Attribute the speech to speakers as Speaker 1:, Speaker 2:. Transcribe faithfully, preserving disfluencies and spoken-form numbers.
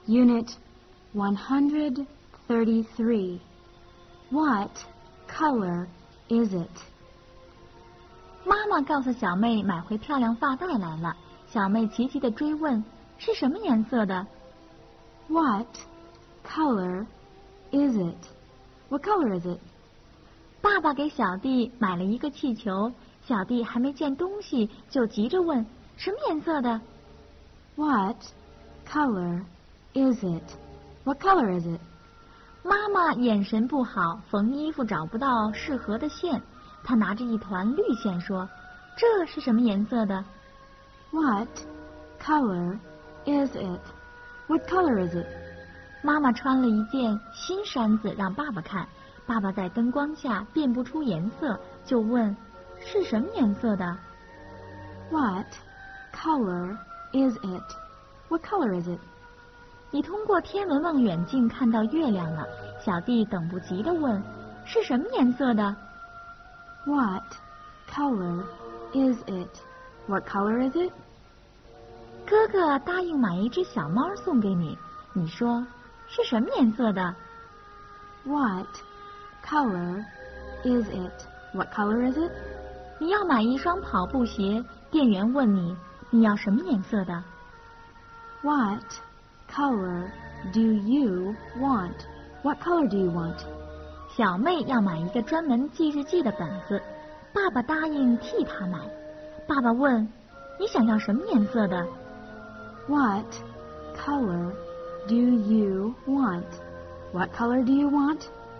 Speaker 1: Unit one hundred thirty-three. What color is it?
Speaker 2: 妈妈告诉小妹买回漂亮发带来了，小妹急急地追问是什么颜色的。
Speaker 1: What color is it? What color is it?
Speaker 2: 爸爸给小弟买了一个气球，小弟还没见东西就急着问什么颜色的。
Speaker 1: What color is it? What color is it?
Speaker 2: 妈妈眼神不好，缝衣服找不到适合的线，她拿着一团绿线说：“这是什么颜色的？”
Speaker 1: What color is it? What color is it?
Speaker 2: 妈妈穿了一件新衫子让爸爸看，爸爸在灯光下辨不出颜色，就问：“是什么颜色的？”
Speaker 1: What color is it? What color is it?
Speaker 2: 你通过天文望远镜看到月亮了，小弟等不及地问：“是什么颜色的？”
Speaker 1: What color is it? What color is it?
Speaker 2: 哥哥答应买一只小猫送给你，你说是什么颜色的？
Speaker 1: What color is it? What color is it?
Speaker 2: 你要买一双跑步鞋，店员问你，你要什么颜色的？
Speaker 1: What color do you want? What color do you want?
Speaker 2: 小妹要买一个专门记日记的本子，爸爸答应替她买。爸爸问，你想要什么颜色的？
Speaker 1: What color do you want? What color do you want?